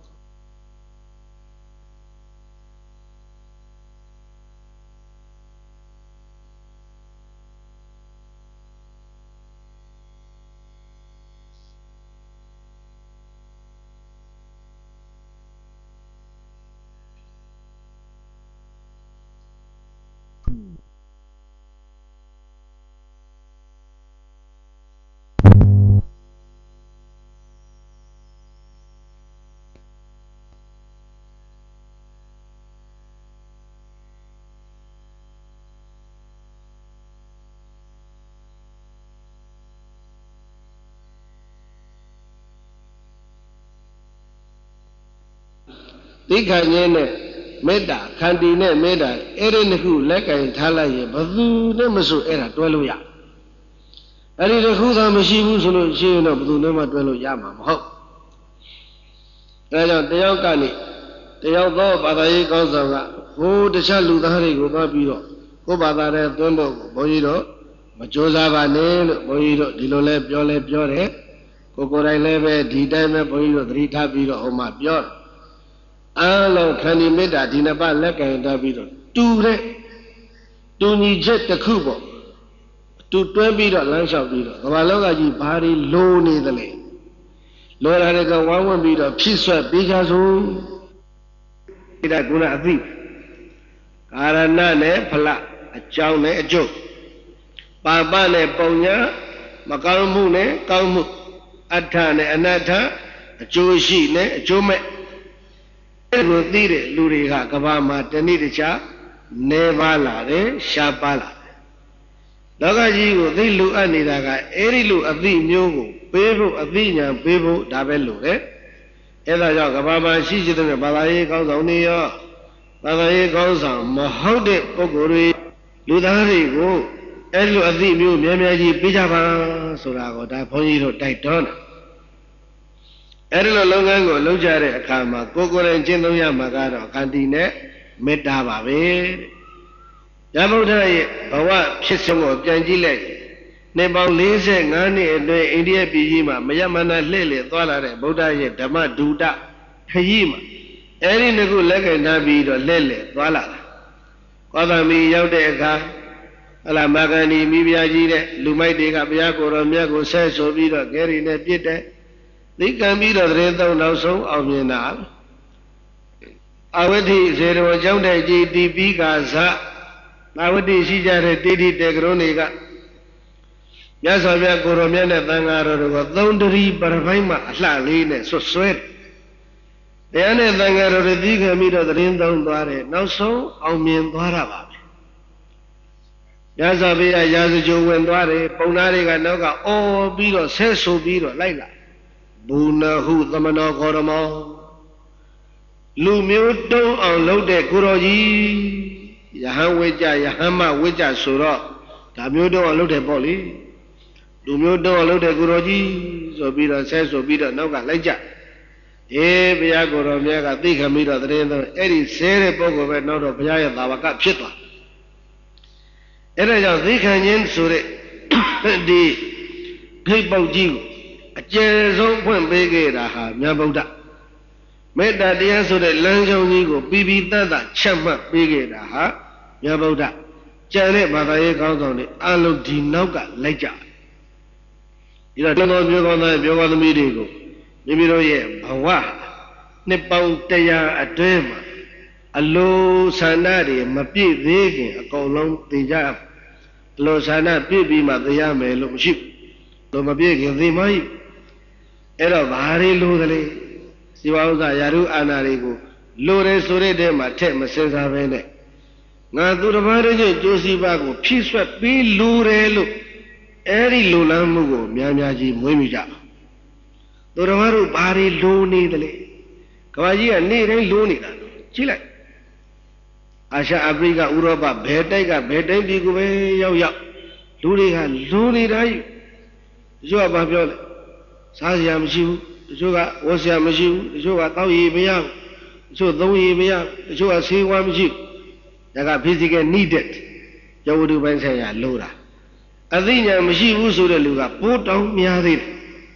သိက္ခာဉာဏ်နဲ့မေတ္တာခန္တီနဲ့မေတ္တာအဲ့ဒီနှစ်ခုလက်ကင်ထားလိုက်ရင်ဘယ်သူနဲ့မဆိုအဲ့ဒါတွဲလို့ရအဲ့ဒီတစ်ခုသာမရှိဘူးဆိုလို့ရှိရင်တော့ဘယ်သူနဲ့မှတွဲလို့ရမှာမဟုတ်အဲဒါကြောင့်တယောက်ကနေတယောက်သောဘာသာရေးကောင်းဆောင်ကဟိုတခြားလူသားတွေကိုသွားပြီးတော့ကိုယ်ဘာသာတဲ့သွင်းဖို့ဘုန်းကြီးတို့မကြိုးစားပါနဲ့လို့ဘုန်းကြီးတို့ဒီလိုလဲပြောလဲပြောတယ်ကိုကိုယ်တိုင်လည်းပဲဒီတိုင်းပဲဘုန်းကြီးတို့သတိထားပြီးတော့ဟိုမှာပြောတယ်အားလုံးခန္ဒီမေတ္တာဒီနှစ်ပါးလက်ကင်ထားပြီးတော့တူတဲ့တူညီချက်တစ်ခုပေါ့တူတွဲပြီးတော့လမ်းလျှောက်ပြီးတော့ကမ္ဘာလောကကြီးဘာတွေလိုနေသလဲလိုတာတွေကဝမ်းဝန်းပြီးတော့ဖြစ်ဆွဲပေးကြစို့ဒီကကုဏအသိကာရဏနဲ့ဖလအကြောင်းနဲ့အကျိုးပါပနဲ့ပုံညာမကောင်းမှုနဲ့ကောင်းမှုအဋ္ဌနဲ့အနတ္ထအကျိုးရှိနဲ့အကျိုးမဲ့ကိုသိတဲ့လူတွေကကဘာမှာတဏှိတခြားနေပါလာတယ်ရှားပါလာတယ်လောကကြီးကိုသိလူအပ်နေတာကအဲ့ဒီလူအသိမျိုးကိုပေးဖို့အသိဉာဏ်ပေးဖို့ဒါပဲလို့တယ်အဲ့ဒါကြောင့်ကဘာမှာရှိရှိတဲ့ဘာသာရေးကောင်းဆောင်တွေရောဘာသာရေးကောင်းဆောင်မဟုတ်တဲ့ပုဂ္ဂိုလ်တွေလူသားတွေကိုအဲ့လိုအသိမျိုးများများကြီးပေးကြပါဆိုတာကိုဒါဘုန်းကြီးတို့တိုက်တွန်းတယ်အဲ့ဒီလိုလုပ်ငန်းကိုလုပ်ကြတဲ့အခါမှာကိုယ်ကိုယ်တိုင်ကျင့်သုံးရမှာကတော့ခန္တီနဲ့မေတ္တာပါပဲရဗုဒ္ဓရဲ့ဘဝဖြစ်ဆုံးကိုပြန်ကြည့်လိုက်နှစ်ပေါင်း၄၅နှစ်အတွင်းအိန္ဒိယပြည်ကြီးမှာမယမနာလှည့်လည်သွားလာတဲ့ဗုဒ္ဓရဲ့ဓမ္မဒုတခရီးမှာအဲ့ဒီနှစ်ခုလက်ကင်ထားပြီးတော့လှည့်လည်သွားလာတာကောသမီရောက်တဲ့အခါဟလာမဂန္ဒီမိဖုရားကြီးတဲ့လူမိုက်တွေကဘုရားကိုယ်တော်မြတ်ကိုဆဲဆိုပြီးတော့ဂဲရီနဲ့ပြစ်တဲ့သိကံပြီးတော့တရင်သုံးနောက်ဆုံးအောင်မြင်တာအဝိဓိဇေရဝကျောင်းတဲ့ကြီးတီပိကာဇအဝိဓိရှိကြတဲ့တိတိတေကရုံးတွေကမြတ်စွာဘုရားကိုယ်တော်မြတ်နဲ့သံဃာတော်တို့ကသုံးတရီပရပိုင်းမှာအလှလေးနဲ့ဆွဆွဲတရားနဲ့သံဃာတော်တွေသိကံပြီးတော့တရင်သုံးသွားတယ်နောက်ဆုံးအောင်မြင်သွားတာပါပဲမြတ်စွာဘုရားရာဇကြိုဝင်သွားတယ်ပုံသားတွေကနောက်ကအော်ပြီးတော့ဆဲဆိုပြီးတော့လိုက်လာဘူနဟုသမနောခောရမောလူမျိုးတုံးအောင်လုပ်တဲ့ကိုတော်ကြီးယဟန်ဝိကြယဟန်မဝိကြဆိုတော့ဒါမျိုးတုံးအောင်လုပ်တယ်ပေါ့လေလူမျိုးတုံးအောင်လုပ်တဲ့ကိုတော်ကြီးဆိုပြီးတော့ဆဲဆိုပြီးတော့နောက်ကလိုက်ကြအေးဘုရားကိုတော်မြတ်ကသိခံပြီးတော့တရင်တော့အဲ့ဒီဆဲတဲ့ပုဂ္ဂိုလ်ပဲနောက်တော့ဘုရားရဲ့သာဝကဖြစ်သွားအဲ့ဒါကြောင့်သိခံခြင်းဆိုတဲ့ဒီခိတ်ပေါက်ကြီးကိုအကျယ်ဆုံးဖွင့်ပေးခဲ့တာဟာမြတ်ဗုဒ္ဓမေတ္တာတရားဆိုတဲ့လမ်းကြောင်းကြီးကိုပြီးပြီးတတ်တတ်ချက်မှတ်ပေးခဲ့တာဟာမြတ်ဗုဒ္ဓကျန်တဲ့ဘာသာရေးကောင်းဆောင်တွေအလုံးဒီနောက်ကလိုက်ကြဒီတော့တော်တော်ပြောကောင်းတဲ့ပြောကောင်းသမီးတွေကိုမိမိတို့ရဲ့ဘဝနှစ်ပေါင်းတရားအတွင်းမှာအလိုဆန္ဒတွေမပြည့်သေးခင်အကုန်လုံးသိကြအလိုဆန္ဒပြည့်ပြီးမှသိရမယ်လို့မရှိဘူးလို့မပြည့်ခင်သိမကြီး Ero Bari Ludali, Siwauza Yaru Anarigo, Lure Surede Mate Masenza Vene. Nadurabari Josi Bago, Peace be Lure, Eri Lulamugo, Mianyaji Mumija. Duramaru Bari Luni the Lay. Kawaji and Nere Luni, Chile. Asha Abriga Uroba, Betega, Bete Biguwe, Yao Yao. Luriga, Luni Rai. Joa Babiole. Saziam Shiu, Joga, Wasiam Shiu, Joga Taui Miao, Jo Doi Miao, Joa Siwam Shiu. Yaga Pisigan needed. Jawudu Bensaya, Lura. Adina Mishi Usura Luga, put on Miadi.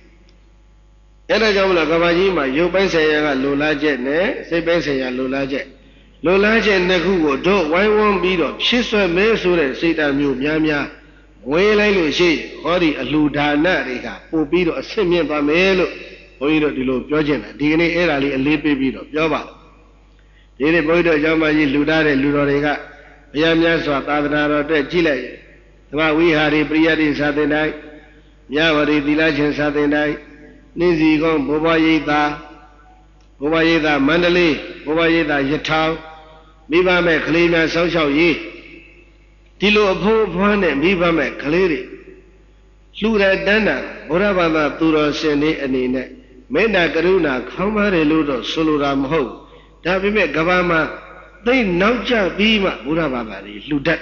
Ena Jamla Gavajima, you Bensaya, Lula Jet, ne, say Bensaya, Lula Jet. Lula Jet Naku, do, why won't be done? She's a mesure, Sita Mu, Yamia. Well, I will say, Hori, a Ludana, Riga, Pobido, a Simian Pamelo, Oido de Lo Piogena, D N A Erali, a Lipi Bido, Jova. Dede Boido Jamaji, Ludare, Ludorega, Yamia, Tadana, Chile. We had a Priya Saturday night, Yavari, the Legend Saturday night, Nizi Gon, Bobayeta, Bobayeta, Mandali, Bobayeta, Yatao, Viva me, Kalina, Social Ye. Tilo of one and Viva me, Kaliri. Lura Dana, Borabana, Tura Sene and Ine, Mena Garuna, Kamare Ludo, Soluram Ho, Davime Gavama, they Nauja Bima, Burabari, Ludat.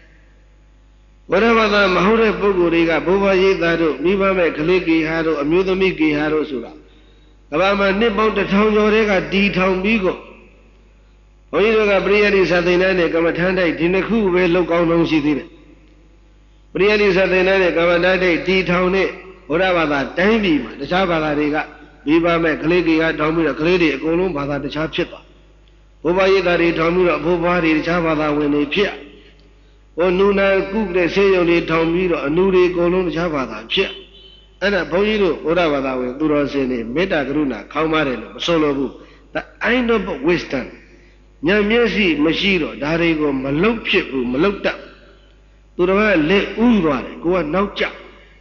Whatever the Mahore Buguriga, Buba Yedado, Viva me, Kaliki Hado, Amudamiki Hado Sura. Gavama nip out the town Yorega, D town Bigo. Oidoga Briani Satinane, Gamatande, Dinaku, where look on on City. Briani Satinane, Gamatande, D town, whatever that, Dami, the Chabala Riga, Viva me, Kaliki, Domina, Kalidi, Golum, Bada, the Chapchita. Buba Yedari, Tomura, Bubari, Chabala, when they appear. O Nuna, cook the Sayo, Tomiro, a Nuri, Golum, Chabala, Chia. And a Boyro, whatever that way, Durosene, Meta Gruna, Kaumarelo, Solo, the end of wisdom. Nyamyasi, Mashiro, Darigo, Malopchip, Malopta. Turava le Urare, go on now chap.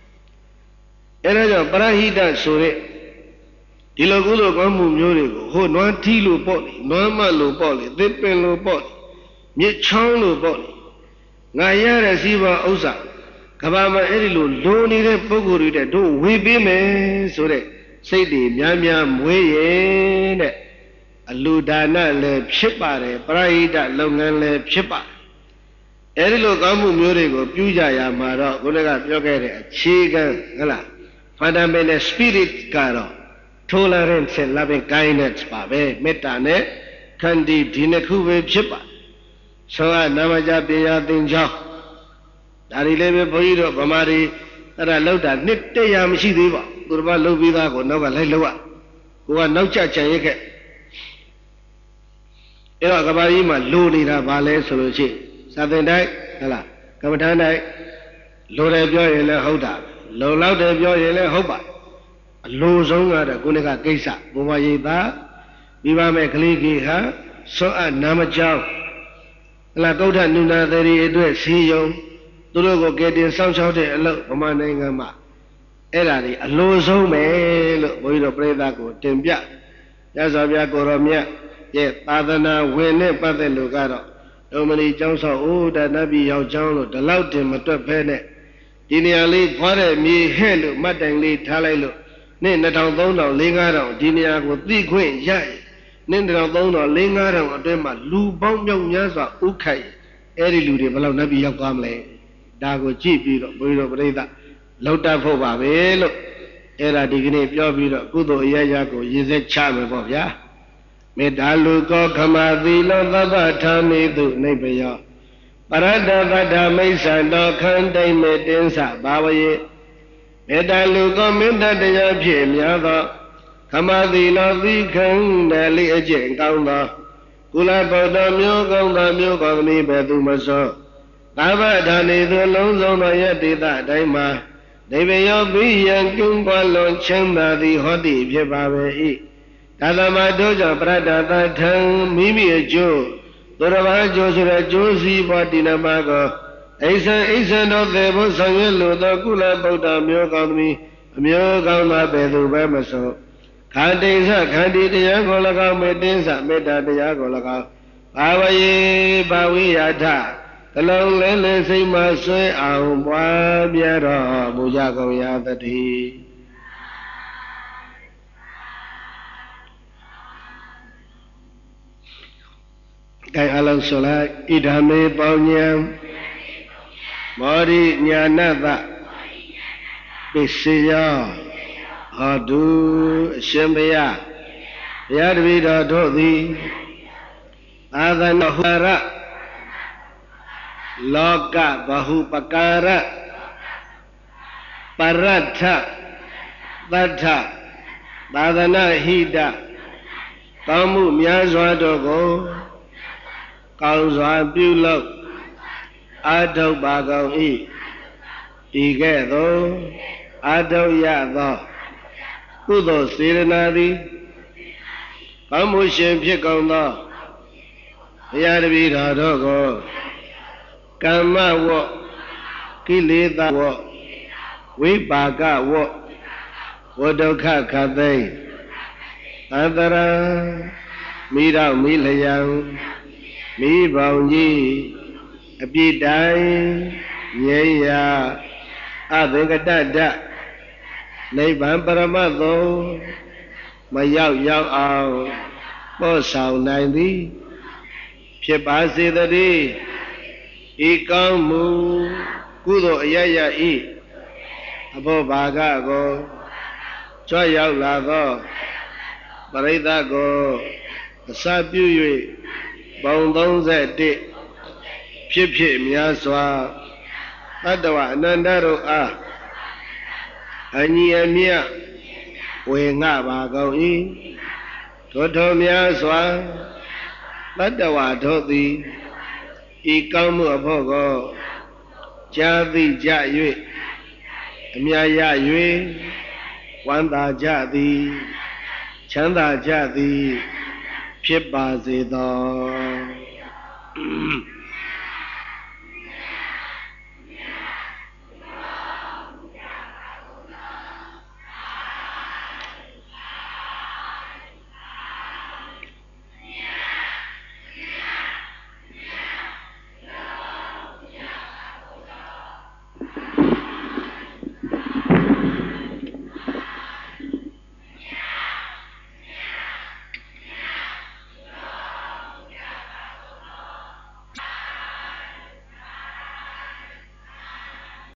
Eraja Barahida Sore. Tilagulo Gamu Murigo, Ho non Tilu Poli, Normalo Poli, Dipelo Poli, Michano Poli. Nayara Siva Osa, Kabama Erilu, Loni Poguri, do we be me, Sore, say the Nyamya Muye. Ludana le Chipare, Praida, Longan le Chipa. Erilo Gamu Murigo, Puja Yamara, Gunaga Yogere, Chigan, Gala, Fundamental Spirit Caro, Tolerance and Loving Kindness, Babe, Metane, Kandi, Dinaku, Chipa. So I Namaja Bia Dinja. Dari lebe Boido, Bamari, that I love that Nitte Yamshi Diva, Durba Lubida, Nova Leloa, who are no church and Ero Gabarima, Luni, Vale, Soluchi, Southern night, Ella, Kamatan night, Lore Bioyle Hoda, Low Loud Bioyle Hoba, Low Zonga, the Gunaga Gesa, Bumayita, Viva Mekaliki, ha, so a Namajao, La Gota Nuna, the address, see you, Durogo get in some sort of look for my name, Ella, a low zone, look, Boido Predago, Timbia, Yazavia Goromia. Yet, Adana, when it but the Lugaro, Domini Johnson, oh, that Nabi Yao John, the loud him at the penny. Diniali, Pore, me, Hello, Matangly, Talalo, Nin the town dono, Lingaro, Dinia with three queens, yay. Nin the town dono, Lingaro, Dema, Lu Bong Yong Yaza, Ukai, Eri Ludi, Below Nabi Yakamle, Dago Chipi, Budo Breda, Lota Foba, Velo, Era Digni, Yobito, Kudo Yayago, Yizek Charm of Ya. Medaluko Kamadilo Labatami do Nebaya. Parada Vada Mesa no Kande Medensa Bawaye. Medaluko Menda de Yapim Yava. Kamadilo Vikan Dali Ajen Ganga. Kula Boda Myogonda Myogami Bedumaso. Lavadani the Lonzo Yatida Daima. Devayo Biyan Kumbalon Chenda the Hodi Pibawe. Adama Doja Prada Tang Mimi Joe, Dorava Joseph Josie Batinamago, Asa Asa no Devo Sangelo, the Kula Boda Myogami, Myo Gama Bedu Bamaso Kandi Sa Kandi Dia Golaka Medinsa Meda Dia Golaka Bawaye Bawi Yata Kalong Lele Sima Sui Aum Bwa Biara Buja Gawya Tati Kai Alang Sola Idame Paunyam Mori Nyanata Bisiya Hadu Shimbaya Yadvida Dodi Adana Hara Loka Bahupakara Paratha Tata Badana Hida Kamu Myazwa Dogo Kauzwa Bulok Ado Bagong E Igedo Ado Yado Kudo Siranadi Kamushin Pikondo Yadvida Dogo Kama Wo Kilita Wo Vipaga Wo Wodoka Kade Andara Mira Milayang Mi Bangji Abidai Yeya Adengada Niban Paramado Mayao Yao Ao Bo Sao Nandi Pipasi Dadi Ikamu Kudo Yaya E Abo Baga Go Choi Yao Lago Parida Go Sabu Yui Bong Dong Zeti Pip Pip Miaswa Adawa Nandaro A Anya Mia Wenga Bago E Toto Miaswa Adawa Toti Ikamu Abogo Jadi Jayue Miaya Yue Wanda Jadi Chanda Jadi Pip Bazido